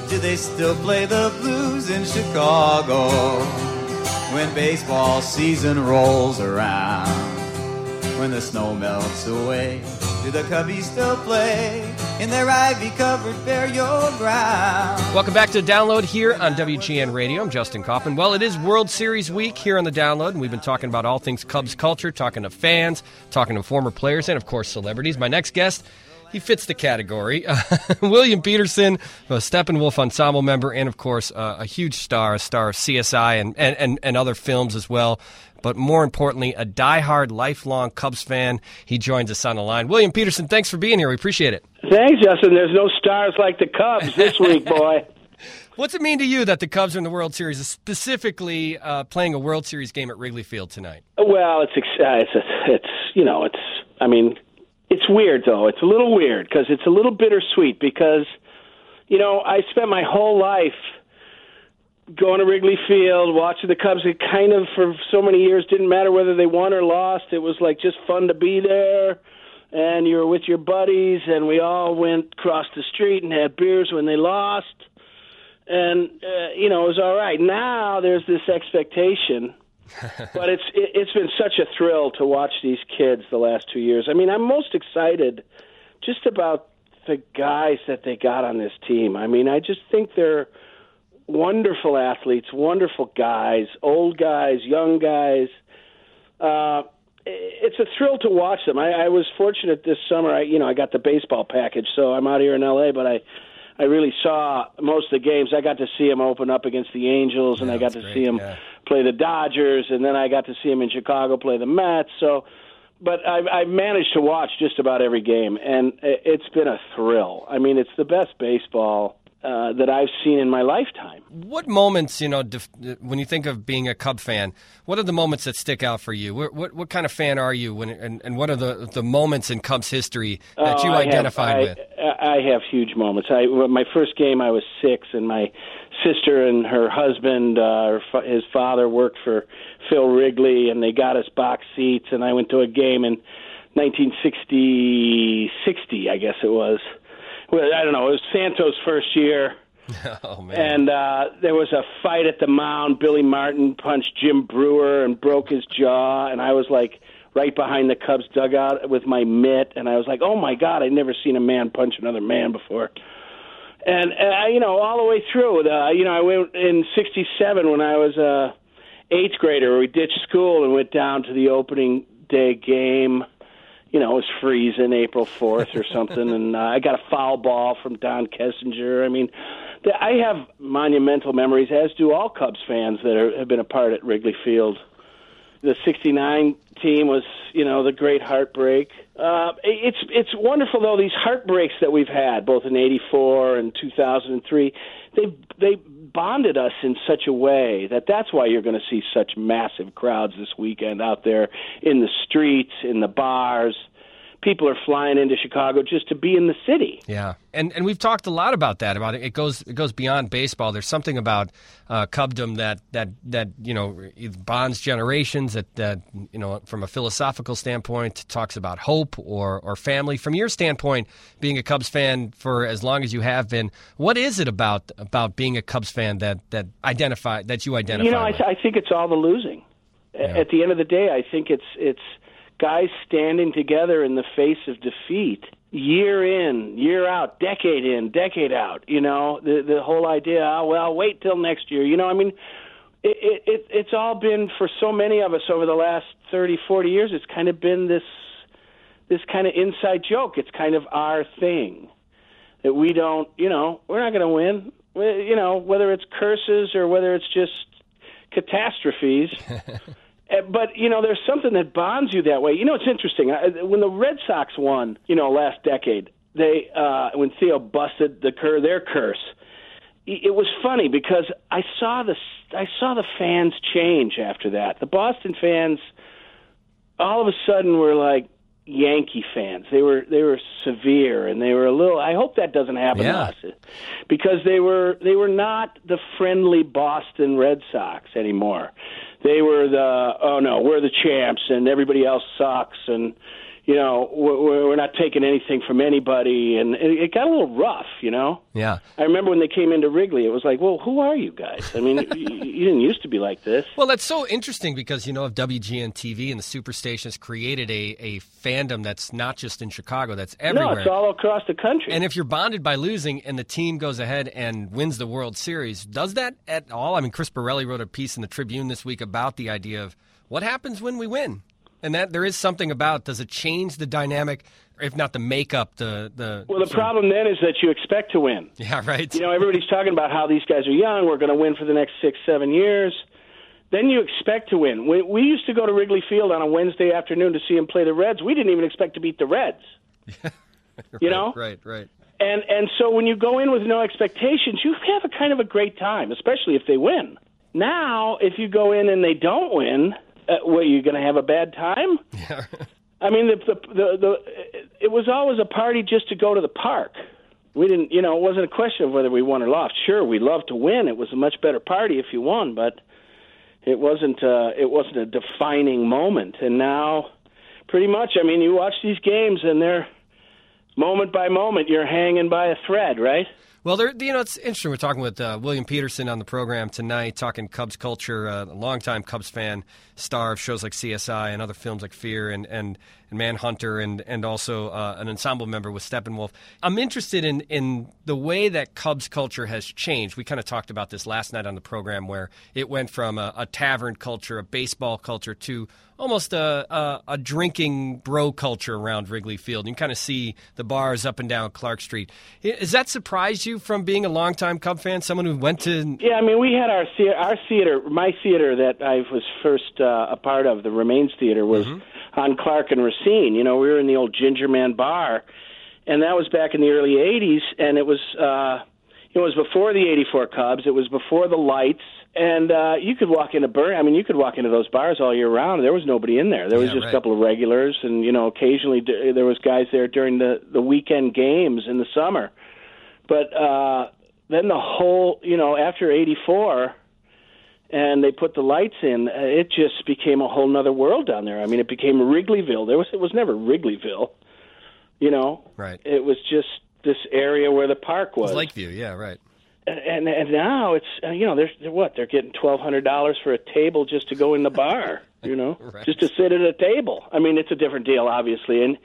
Do they still play the blues in Chicago when baseball season rolls around? When the snow melts away, do the Cubbies still play in their ivy-covered burial ground? Welcome back to Download here on WGN Radio. I'm Justin Kaufman. Well, it is World Series week here on the Download, and we've been talking about all things Cubs culture, talking to fans, talking to former players, and, of course, celebrities. My next guest, he fits the category. William Petersen, a Steppenwolf Ensemble member, and, of course, a huge star of CSI and other films as well. But more importantly, a diehard, lifelong Cubs fan. He joins us on the line. William Petersen, thanks for being here. We appreciate it. Thanks, Justin. There's no stars like the Cubs this week, boy. What's it mean to you that the Cubs are in the World Series, specifically playing a World Series game at Wrigley Field tonight? Well, it's weird, though. It's a little weird because it's a little bittersweet because, I spent my whole life going to Wrigley Field, watching the Cubs. It kind of, for so many years, didn't matter whether they won or lost. It was like just fun to be there, and you were with your buddies, and we all went across the street and had beers when they lost, and it was all right. Now there's this expectation, but it's been such a thrill to watch these kids the last 2 years. I mean, I'm most excited just about the guys that they got on this team. I mean, I just think they're wonderful athletes, wonderful guys, old guys, young guys. It's a thrill to watch them. I was fortunate this summer. I got the baseball package, so I'm out here in L.A., but I really saw most of the games. I got to see them open up against the Angels, and I got to see them play the Dodgers, and then I got to see them in Chicago play the Mets. But I've managed to watch just about every game, and it's been a thrill. I mean, it's the best baseball that I've seen in my lifetime. What moments, when you think of being a Cub fan, what are the moments that stick out for you? What kind of fan are you, and what are the moments in Cubs history that you identified with? I have huge moments. My first game, I was 6, and my sister and her husband, his father worked for Phil Wrigley, and they got us box seats, and I went to a game in 1960, I guess it was. Well, I don't know. It was Santos' first year. Oh, man. And there was a fight at the mound. Billy Martin punched Jim Brewer and broke his jaw. And I was like right behind the Cubs dugout with my mitt. And I was like, oh, my God, I'd never seen a man punch another man before. And, all the way through, I went in 67 when I was a 8th grader. We ditched school and went down to the opening day game. It was freezing April 4th or something, and I got a foul ball from Don Kessinger. I mean, I have monumental memories, as do all Cubs fans that have been a part at Wrigley Field. The 69 team was, the great heartbreak. It's wonderful, though, these heartbreaks that we've had, both in 84 and 2003, they bonded us in such a way that's why you're going to see such massive crowds this weekend out there in the streets, in the bars. People are flying into Chicago just to be in the city. Yeah, and we've talked a lot about that. About it goes beyond baseball. There's something about Cubdom that bonds generations. That from a philosophical standpoint, talks about hope or family. From your standpoint, being a Cubs fan for as long as you have been, what is it about being a Cubs fan that you identify? with? I think it's all the losing. Yeah. At the end of the day, I think it's guys standing together in the face of defeat, year in, year out, decade in, decade out. The whole idea, wait till next year. It's all been, for so many of us over the last 30, 40 years, it's kind of been this kind of inside joke. It's kind of our thing that we don't, we're not going to win. Whether it's curses or whether it's just catastrophes. But, there's something that bonds you that way. It's interesting. When the Red Sox won, last decade, when Theo busted their curse, it was funny because I saw the fans change after that. The Boston fans all of a sudden were like Yankee fans. They were severe, and they were a little. I hope that doesn't happen to us, because they were not the friendly Boston Red Sox anymore. They were we're the champs, and everybody else sucks, and we're not taking anything from anybody, and it got a little rough, Yeah. I remember when they came into Wrigley, it was like, well, who are you guys? I mean, you didn't used to be like this. Well, that's so interesting because, if WGN-TV and the Superstations created a fandom that's not just in Chicago, that's everywhere. No, it's all across the country. And if you're bonded by losing and the team goes ahead and wins the World Series, does that at all? I mean, Chris Borelli wrote a piece in the Tribune this week about the idea of what happens when we win. And that there is something about, does it change the dynamic, or if not the makeup, the Well, the problem then is that you expect to win. Yeah, right. Everybody's talking about how these guys are young, we're going to win for the next 6-7 years. Then you expect to win. We used to go to Wrigley Field on a Wednesday afternoon to see them play the Reds. We didn't even expect to beat the Reds. Right. And so when you go in with no expectations, you have a kind of a great time, especially if they win. Now, if you go in and they don't win, what, you're going to have a bad time? Yeah. I mean, it was always a party just to go to the park. We didn't, it wasn't a question of whether we won or lost. Sure, we loved to win. It was a much better party if you won, but it wasn't a defining moment. And now, pretty much, I mean, you watch these games and they're moment by moment, you're hanging by a thread, right? Well, it's interesting. We're talking with William Peterson on the program tonight, talking Cubs culture, a longtime Cubs fan, star of shows like CSI and other films like Fear and Manhunter, and also an ensemble member with Steppenwolf. I'm interested in the way that Cubs culture has changed. We kind of talked about this last night on the program, where it went from a tavern culture, a baseball culture, to almost a drinking bro culture around Wrigley Field. You can kind of see the bars up and down Clark Street. Has that surprised you from being a longtime Cub fan, someone who went to... Yeah, I mean, we had our theater, my theater that I was first a part of, the Remains Theater, was on Clark and Racine. We were in the old Ginger Man Bar, and that was back in the early 80s, and it was before the 84 Cubs. It was before the lights. And you could walk into you could walk into those bars all year round. There was nobody in there. There was just a couple of regulars, and occasionally there was guys there during the weekend games in the summer. But then the whole, after '84, and they put the lights in, it just became a whole other world down there. I mean, it became Wrigleyville. It was never Wrigleyville, Right. It was just this area where the park was. Lakeview, yeah, right. And now it's they're getting $1,200 for a table just to go in the bar, Right. just to sit at a table. I mean, it's a different deal, obviously, and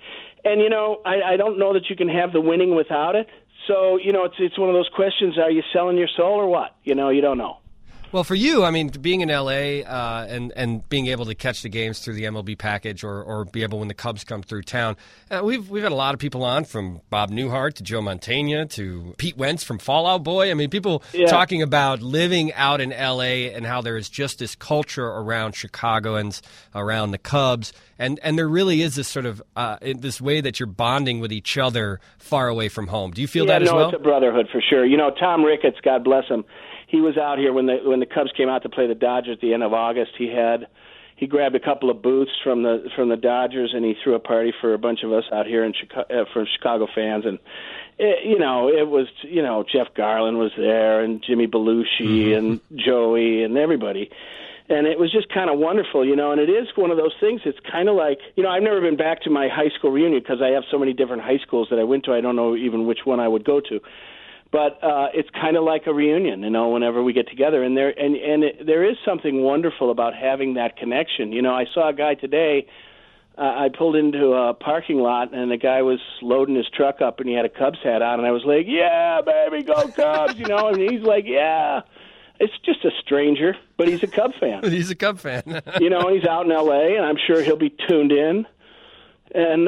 I don't know that you can have the winning without it. So it's one of those questions: are you selling your soul or what? You don't know. Well, for you, I mean, being in L.A. And being able to catch the games through the MLB package or be able when the Cubs come through town, we've had a lot of people on, from Bob Newhart to Joe Mantegna to Pete Wentz from Fall Out Boy. I mean, people talking about living out in L.A. and how there is just this culture around Chicagoans, around the Cubs, and there really is this sort of this way that you're bonding with each other far away from home. Do you feel that as well? Yeah, it's a brotherhood for sure. Tom Ricketts, God bless him, he was out here when the Cubs came out to play the Dodgers at the end of August. He grabbed a couple of booths from the Dodgers, and he threw a party for a bunch of us out here in for Chicago fans. And it was Jeff Garland was there, and Jimmy Belushi and Joey and everybody. And it was just kind of wonderful, and it is one of those things. It's kind of like, I've never been back to my high school reunion because I have so many different high schools that I went to. I don't know even which one I would go to. But it's kind of like a reunion, whenever we get together. And there is something wonderful about having that connection. I saw a guy today. I pulled into a parking lot, and the guy was loading his truck up, and he had a Cubs hat on. And I was like, yeah, baby, go Cubs, And he's like, yeah. It's just a stranger, but he's a Cub fan. He's a Cub fan. He's out in L.A., and I'm sure he'll be tuned in. And,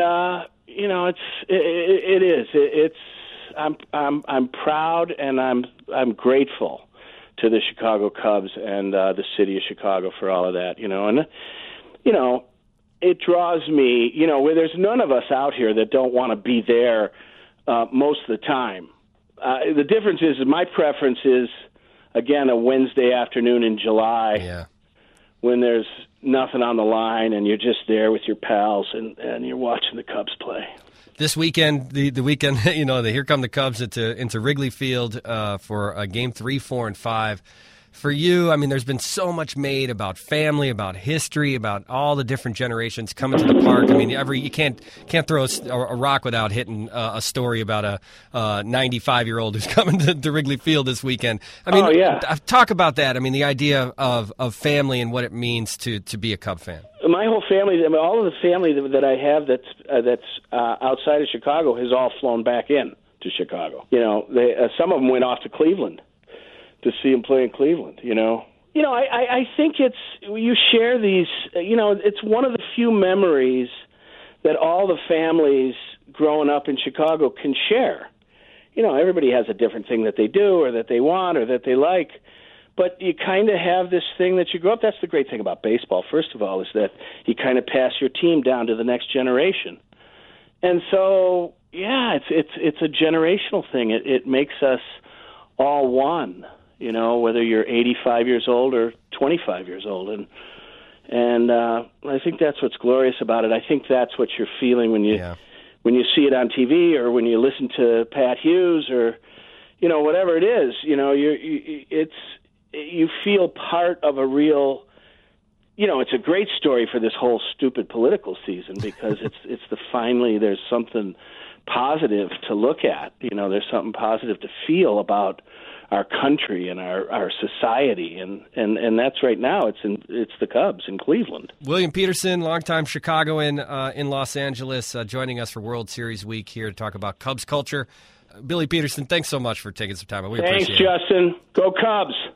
it's I'm proud, and I'm grateful to the Chicago Cubs and the city of Chicago for all of that, and it draws me, where there's none of us out here that don't want to be there most of the time. The difference is my preference is, again, a Wednesday afternoon in July, when there's nothing on the line and you're just there with your pals and you're watching the Cubs play. This weekend, the weekend, here come the Cubs into Wrigley Field for Game 3, 4, and 5. For you, I mean, there's been so much made about family, about history, about all the different generations coming to the park. I mean, you can't throw a rock without hitting a story about a 95-year-old who's coming to Wrigley Field this weekend. I mean, talk about that. I mean, the idea of family and what it means to be a Cub fan. My whole family, I mean, all of the family that I have that's outside of Chicago has all flown back in to Chicago. You know, some of them went off to Cleveland to see him play in Cleveland, I think you share these, it's one of the few memories that all the families growing up in Chicago can share. Everybody has a different thing that they do or that they want or that they like, but you kind of have this thing that you grow up. That's the great thing about baseball, first of all, is that you kind of pass your team down to the next generation. And so, yeah, it's a generational thing. It makes us all one. Whether you're 85 years old or 25 years old. And I think that's what's glorious about it. I think that's what you're feeling when you see it on TV or when you listen to Pat Hughes or, whatever it is. You feel part of a real, it's a great story for this whole stupid political season because finally there's something positive to look at. There's something positive to feel about our country and our society, and that's right now. It's the Cubs in Cleveland. William Peterson, longtime Chicagoan in Los Angeles, joining us for World Series Week here to talk about Cubs culture. Billy Peterson, thanks so much for taking some time. We appreciate it. Thanks, Justin. Go Cubs.